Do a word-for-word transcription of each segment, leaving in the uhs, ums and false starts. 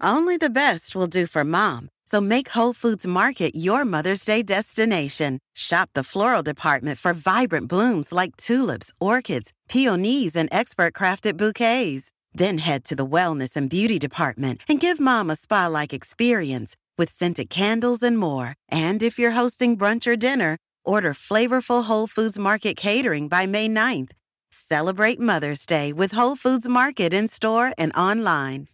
Only the best will do for mom. So make Whole Foods Market your Mother's Day destination. Shop the floral department for vibrant blooms like tulips, orchids, peonies, and expert-crafted bouquets. Then head to the wellness and beauty department and give mom a spa-like experience with scented candles and more. And if you're hosting brunch or dinner, order flavorful Whole Foods Market catering by May ninth. Celebrate Mother's Day with Whole Foods Market in store and online.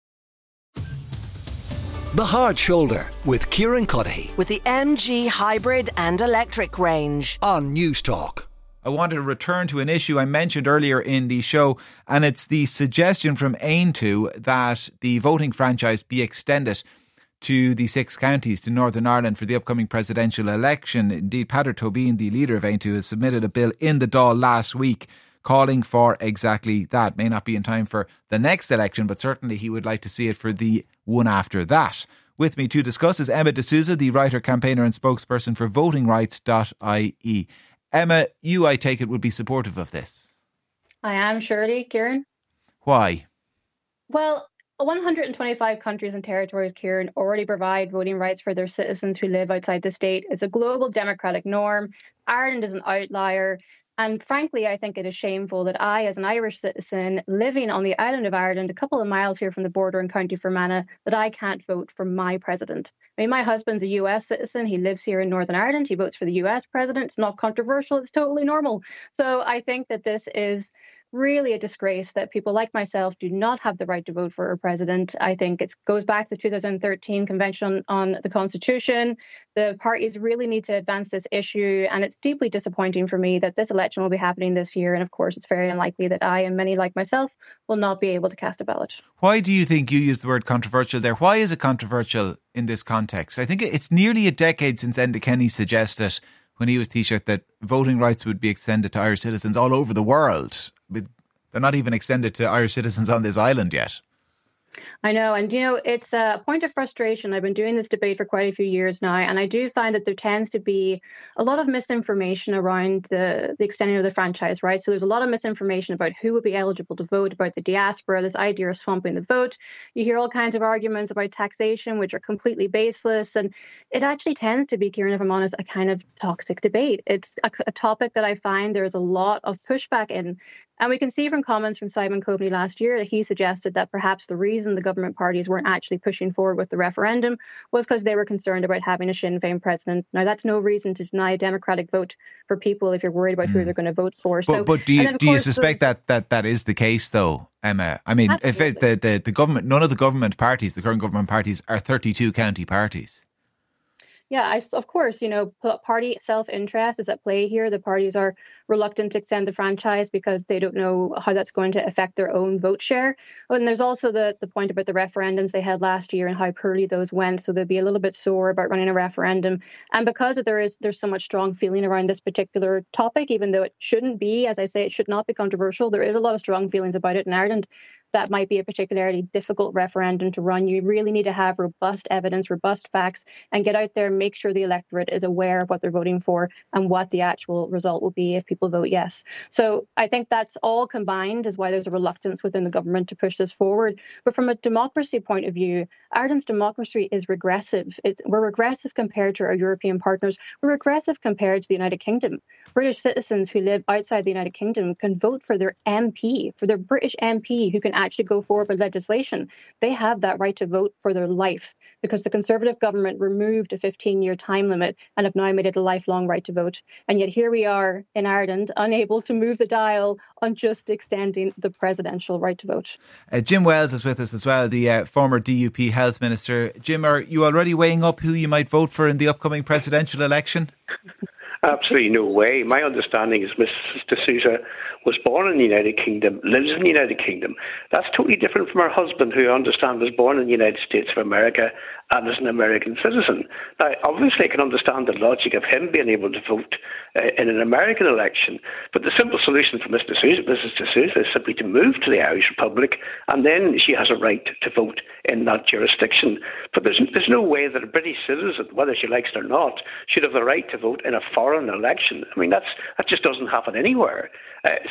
The Hard Shoulder with Kieran Cuddihy. With the M G hybrid and electric range. On News Talk. I wanted to return to an issue I mentioned earlier in the show, and it's the suggestion from Aontú that the voting franchise be extended to the six counties to Northern Ireland for the upcoming presidential election. Indeed, Peadar Tóibín, the leader of Aontú, has submitted a bill in the Dáil last week calling for exactly that. May not be in time for the next election, but certainly he would like to see it for the one after that. With me to discuss is Emma D'Souza, the writer, campaigner and spokesperson for voting rights dot I E. Emma, you, I take it, would be supportive of this. I am, surely, Kieran. Why? Well, one hundred twenty-five countries and territories, Kieran, already provide voting rights for their citizens who live outside the state. It's a global democratic norm. Ireland is an outlier. And frankly, I think it is shameful that I, as an Irish citizen living on the island of Ireland, a couple of miles here from the border in County Fermanagh, that I can't vote for my president. I mean, my husband's a U S citizen. He lives here in Northern Ireland. He votes for the U S president. It's not controversial. It's totally normal. So I think that this is really a disgrace that people like myself do not have the right to vote for a president. I think it goes back to the two thousand thirteen Convention on the Constitution. The parties really need to advance this issue, and it's deeply disappointing for me that this election will be happening this year. And of course, it's very unlikely that I and many like myself will not be able to cast a ballot. Why do you think you used the word controversial there? Why is it controversial in this context? I think it's nearly a decade since Enda Kenny suggested, when he was Taoiseach, that voting rights would be extended to Irish citizens all over the world. They're not even extended to Irish citizens on this island yet. I know. And, you know, it's a point of frustration. I've been doing this debate for quite a few years now, and I do find that there tends to be a lot of misinformation around the, the extending of the franchise, right? So there's a lot of misinformation about who would be eligible to vote, about the diaspora, this idea of swamping the vote. You hear all kinds of arguments about taxation, which are completely baseless. And it actually tends to be, Kieran, if I'm honest, a kind of toxic debate. It's a, a topic that I find there's a lot of pushback in. And we can see from comments from Simon Coveney last year that he suggested that perhaps the reason the government parties weren't actually pushing forward with the referendum was because they were concerned about having a Sinn Féin president. Now, that's no reason to deny a democratic vote for people if you're worried about mm. who they're going to vote for. But, so, but do you, do you course, suspect that, that that is the case, though, Emma? I mean, if it, the, the, the government, none of the government parties, the current government parties, are thirty-two county parties. Yeah, I, of course, you know, party self-interest is at play here. The parties are reluctant to extend the franchise because they don't know how that's going to affect their own vote share. And there's also the, the point about the referendums they had last year and how poorly those went. So they'll be a little bit sore about running a referendum. And because there is there's so much strong feeling around this particular topic, even though it shouldn't be, as I say, it should not be controversial. There is a lot of strong feelings about it in Ireland. That might be a particularly difficult referendum to run. You really need to have robust evidence, robust facts, and get out there and make sure the electorate is aware of what they're voting for and what the actual result will be if people vote yes. So I think that's all combined is why there's a reluctance within the government to push this forward. But from a democracy point of view, Ireland's democracy is regressive. It's, we're regressive compared to our European partners. We're regressive compared to the United Kingdom. British citizens who live outside the United Kingdom can vote for their M P, for their British M P who can actually go forward with legislation. They have that right to vote for their life because the Conservative government removed a fifteen-year time limit and have now made it a lifelong right to vote. And yet here we are in Ireland, unable to move the dial on just extending the presidential right to vote. Uh, Jim Wells is with us as well, the uh, former D U P Health Minister. Jim, are you already weighing up who you might vote for in the upcoming presidential election? Absolutely no way. My understanding is Missus D'Souza was born in the United Kingdom, lives in the United Kingdom. That's totally different from her husband, who I understand was born in the United States of America and is an American citizen. Now, obviously, I can understand the logic of him being able to vote uh, in an American election, but the simple solution for Missus D'Souza, Missus D'Souza is simply to move to the Irish Republic, and then she has a right to vote in that jurisdiction. But there's, there's no way that a British citizen, whether she likes it or not, should have the right to vote in a foreign election. I mean, that's that just doesn't happen anywhere. Uh,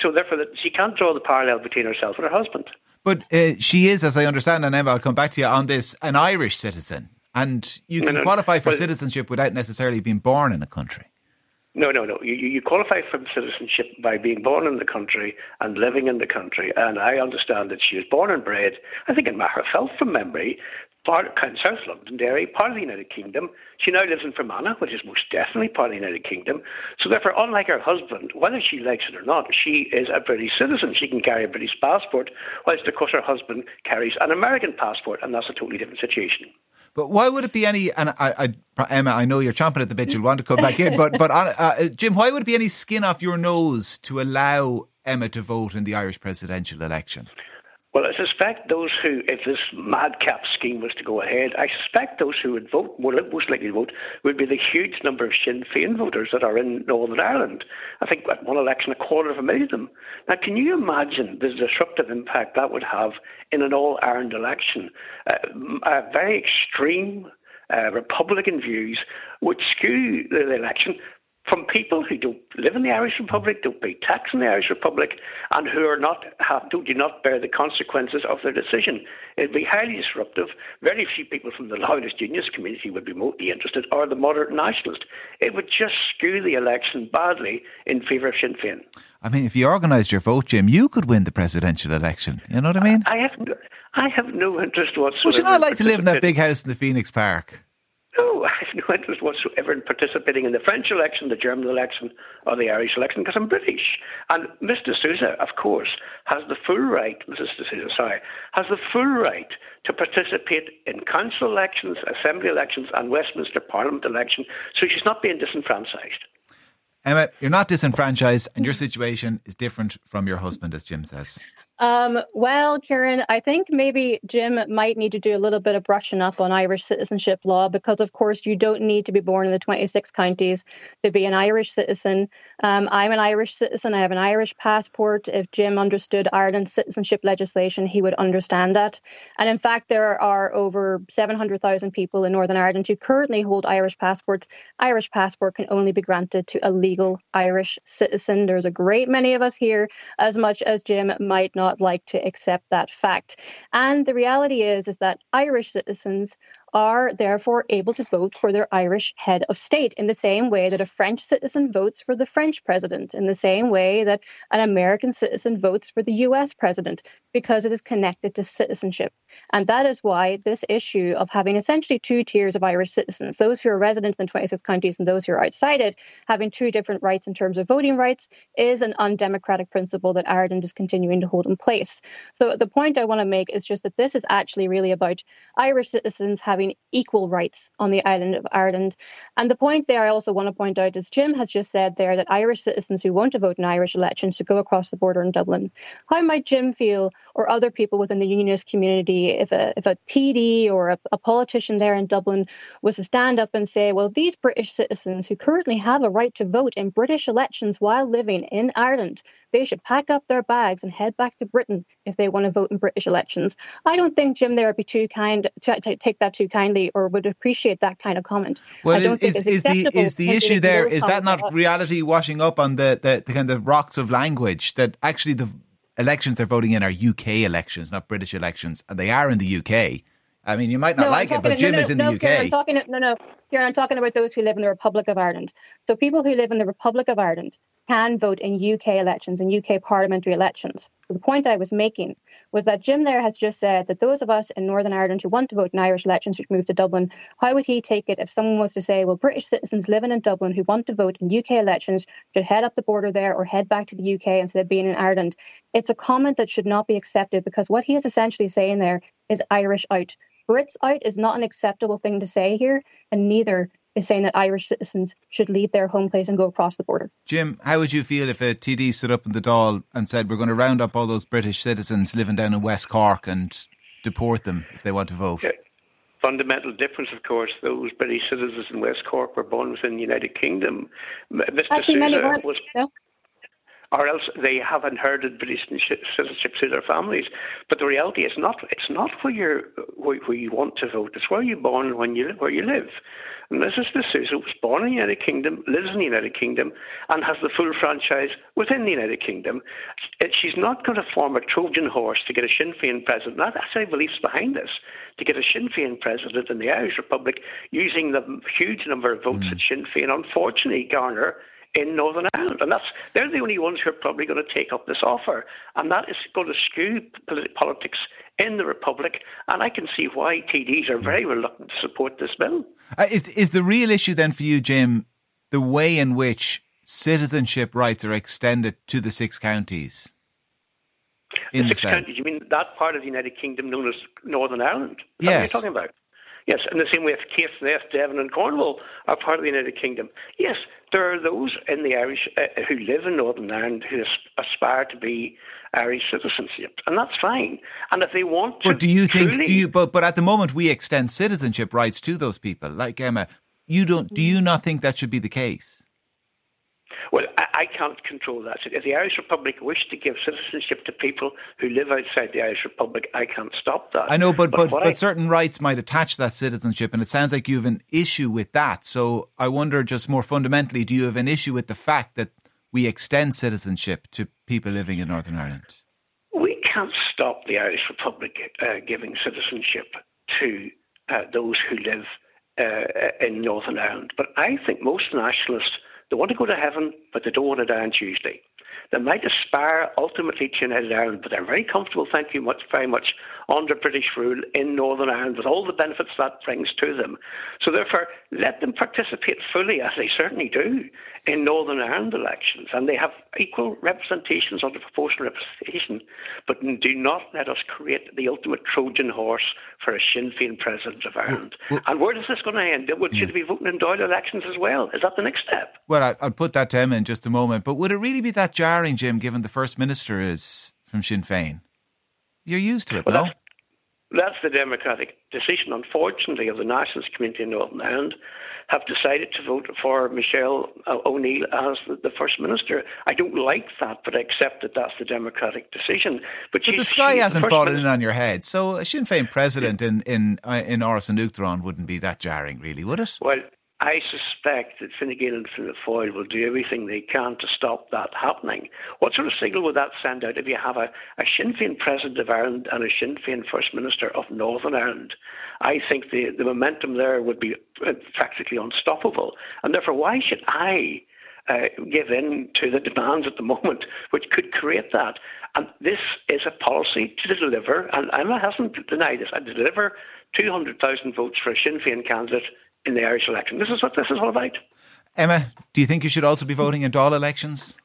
so therefore, that she can't draw the parallel between herself and her husband. But uh, she is, as I understand, and Emma, I'll come back to you on this, an Irish citizen. And you can no, no, qualify for well, citizenship without necessarily being born in a country. No, no, no. You, you qualify for citizenship by being born in the country and living in the country. And I understand that she was born and bred, I think in Magherafelt from memory, part of South Londonderry, part of the United Kingdom. She now lives in Fermanagh, which is most definitely part of the United Kingdom. So therefore, unlike her husband, whether she likes it or not, she is a British citizen. She can carry a British passport, whilst of course her husband carries an American passport, and that's a totally different situation. But why would it be any, and I, I, Emma, I know you're chomping at the bit, you'll want to come back in, but, but uh, uh, Jim, why would it be any skin off your nose to allow Emma to vote in the Irish presidential election? Well, I suspect those who, if this madcap scheme was to go ahead, I suspect those who would vote, more most likely to vote, would be the huge number of Sinn Féin voters that are in Northern Ireland. I think at one election, a quarter of a million of them. Now, can you imagine the disruptive impact that would have in an all-Ireland election? Uh, a very extreme uh, Republican views would skew the election from people who don't live in the Irish Republic, don't pay tax in the Irish Republic, and who are not have, do, do not bear the consequences of their decision. It would be highly disruptive. Very few people from the loyalist unionist community would be remotely interested, or the moderate nationalist. It would just skew the election badly in favour of Sinn Féin. I mean, if you organised your vote, Jim, you could win the presidential election. You know what I mean? I have no, I have no interest whatsoever. Would you not like to live in that big house in the Phoenix Park? No, I have no interest whatsoever in participating in the French election, the German election, or the Irish election, because I'm British. And Miz D'Souza, of course, has the full right, Missus D'Souza, sorry, has the full right to participate in council elections, assembly elections, and Westminster Parliament election, so she's not being disenfranchised. Emma, you're not disenfranchised, and your situation is different from your husband, as Jim says. Um, well, Kieran, I think maybe Jim might need to do a little bit of brushing up on Irish citizenship law, because, of course, you don't need to be born in the twenty-six counties to be an Irish citizen. Um, I'm an Irish citizen. I have an Irish passport. If Jim understood Ireland's citizenship legislation, he would understand that. And in fact, there are over seven hundred thousand people in Northern Ireland who currently hold Irish passports. Irish passport can only be granted to a legal Irish citizen. There's a great many of us here, as much as Jim might not like to accept that fact. And the reality is, is that Irish citizens are therefore able to vote for their Irish head of state in the same way that a French citizen votes for the French president, in the same way that an American citizen votes for the U S president, because it is connected to citizenship. And that is why this issue of having essentially two tiers of Irish citizens, those who are resident in twenty-six counties and those who are outside it, having two different rights in terms of voting rights, is an undemocratic principle that Ireland is continuing to hold in place. So the point I want to make is just that this is actually really about Irish citizens having equal rights on the island of Ireland. And the point there I also want to point out is Jim has just said there that Irish citizens who want to vote in Irish elections should go across the border in Dublin. How might Jim feel, or other people within the unionist community, if a if a T D or a, a politician there in Dublin was to stand up and say, well, these British citizens who currently have a right to vote in British elections while living in Ireland, they should pack up their bags and head back to Britain if they want to vote in British elections. I don't think Jim there would be too kind to, to take that too kindly, or would appreciate that kind of comment. Well, I don't is, think it's is the is the issue there? Is that not about. reality washing up on the, the, the kind of rocks of language, that actually the elections they're voting in are U K elections, not British elections, and they are in the U K? I mean, you might not no, like it, but Jim no, no, is in no, the U K. Kieran, I'm talking, no, no, Kieran, I'm talking about those who live in the Republic of Ireland. So people who live in the Republic of Ireland can vote in U K elections, in U K parliamentary elections. So the point I was making was that Jim there has just said that those of us in Northern Ireland who want to vote in Irish elections should move to Dublin. How would he take it if someone was to say, well, British citizens living in Dublin who want to vote in U K elections should head up the border there or head back to the U K instead of being in Ireland? It's a comment that should not be accepted, because what he is essentially saying there is Irish out. Brits out is not an acceptable thing to say here, and neither is saying that Irish citizens should leave their home place and go across the border. Jim, how would you feel if a T D stood up in the Dáil and said, we're going to round up all those British citizens living down in West Cork and deport them if they want to vote? Yeah. Fundamental difference, of course, those British citizens in West Cork were born within the United Kingdom. Mister Actually, many Sousa weren't. was... No. or else they have inherited British citizenship through their families. But the reality is not. It's not where you're where, where you want to vote. It's where you're born, when you where you live. And Missus D'Souza was born in the United Kingdom, lives in the United Kingdom, and has the full franchise within the United Kingdom. She's not going to form a Trojan horse to get a Sinn Féin president. That's actually beliefs behind this. To get a Sinn Féin president in the Irish Republic using the huge number of votes mm. that Sinn Féin unfortunately garner in Northern Ireland. And that's they're the only ones who are probably going to take up this offer. And that is going to skew polit- politics in the Republic. And I can see why T Ds are very reluctant to support this bill. Uh, is, is the real issue then for you, Jim, the way in which citizenship rights are extended to the six counties? In the the six South? counties, you mean that part of the United Kingdom known as Northern Ireland? Is yes. that what you're talking about? Yes, in the same way as Caithness, Devon and Cornwall are part of the United Kingdom. Yes, there are those in the Irish uh, who live in Northern Ireland who aspire to be Irish citizenship, and that's fine. And if they want to, but do you think? truly, Do you? But but at the moment we extend citizenship rights to those people, like Emma. You don't? Do you not think that should be the case? Well, I, I can't control that. If the Irish Republic wish to give citizenship to people who live outside the Irish Republic, I can't stop that. I know, but but, but, but I, certain rights might attach to that citizenship, and it sounds like you have an issue with that. So I wonder, just more fundamentally, do you have an issue with the fact that we extend citizenship to people living in Northern Ireland? We can't stop the Irish Republic uh, giving citizenship to uh, those who live uh, in Northern Ireland. But I think most nationalists, they want to go to heaven, but they don't want to die on Tuesday. They might aspire ultimately to United Ireland, but they're very comfortable, thank you much, very much, under British rule in Northern Ireland with all the benefits that brings to them. So therefore, let them participate fully, as they certainly do, in Northern Ireland elections. And they have equal representations under proportional representation, but do not let us create the ultimate Trojan horse for a Sinn Féin president of Ireland. Well, well, and where is this going to end? Would, should yeah. it be voting in Dáil elections as well? Is that the next step? Well, I'll put that to Emma in just a moment. But would it really be that jarring, Jim, given the First Minister is from Sinn Féin? You're used to it, well, no? That's, that's the democratic decision, unfortunately, of the nationalist community in Northern Ireland, have decided to vote for Michelle O'Neill as the, the First Minister. I don't like that, but I accept that that's the democratic decision. But, but the sky hasn't fallen in on your head, so a Sinn Féin president in in uh, in Áras an Uachtaráin wouldn't be that jarring, really, would it? Well, I suspect that Fine Gael and Fianna Fáil will do everything they can to stop that happening. What sort of signal would that send out if you have a, a Sinn Féin President of Ireland and a Sinn Féin First Minister of Northern Ireland? I think the, the momentum there would be practically unstoppable. And therefore, why should I uh, give in to the demands at the moment which could create that? And this is a policy to deliver, and Emma hasn't denied this, I deliver two hundred thousand votes for a Sinn Féin candidate in the Irish election. This is what this is all about. Emma, do you think you should also be voting in Dáil elections?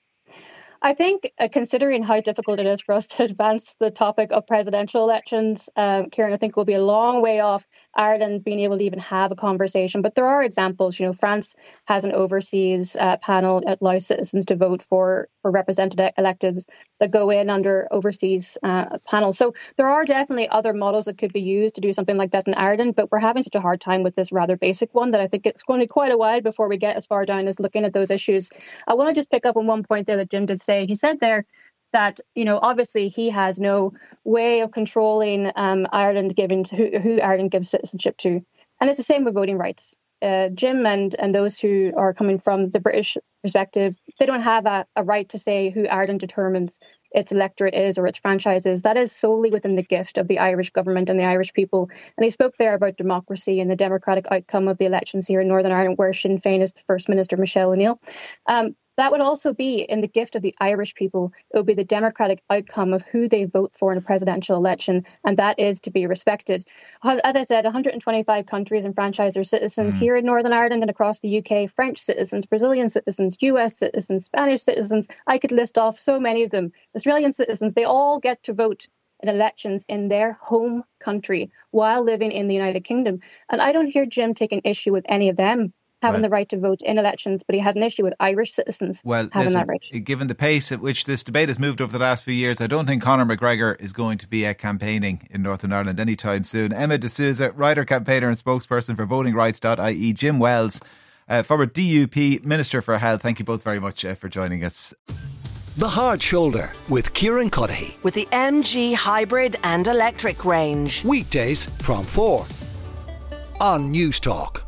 I think, uh, considering how difficult it is for us to advance the topic of presidential elections, um, Kieran, I think we'll be a long way off Ireland being able to even have a conversation. But there are examples. You know, France has an overseas uh, panel that allows citizens to vote for, for representative electeds that go in under overseas uh, panels. So there are definitely other models that could be used to do something like that in Ireland. But we're having such a hard time with this rather basic one that I think it's going to be quite a while before we get as far down as looking at those issues. I want to just pick up on one point there that Jim did say. He said there that, you know, obviously he has no way of controlling um, Ireland giving to who, who Ireland gives citizenship to. And it's the same with voting rights. Uh, Jim and, and those who are coming from the British perspective, they don't have a, a right to say who Ireland determines its electorate is or its franchise is. That is solely within the gift of the Irish government and the Irish people. And he spoke there about democracy and the democratic outcome of the elections here in Northern Ireland, where Sinn Féin is the First Minister, Michelle O'Neill. Um, That would also be in the gift of the Irish people. It would be the democratic outcome of who they vote for in a presidential election, and that is to be respected. As I said, one hundred twenty-five countries enfranchise their citizens mm. here in Northern Ireland and across the U K. French citizens, Brazilian citizens, U S citizens, Spanish citizens. I could list off so many of them. Australian citizens, they all get to vote in elections in their home country while living in the United Kingdom. And I don't hear Jim taking issue with any of them having well, the right to vote in elections, but he has an issue with Irish citizens well, having listen, that right. Given the pace at which this debate has moved over the last few years, I don't think Conor McGregor is going to be uh, campaigning in Northern Ireland anytime soon. Emma D'Souza, writer, campaigner and spokesperson for voting rights dot I E. Jim Wells, uh, former D U P Minister for Health. Thank you both very much uh, for joining us. The Hard Shoulder with Kieran Cuddihy. With the M G hybrid and electric range. Weekdays from four on News Talk.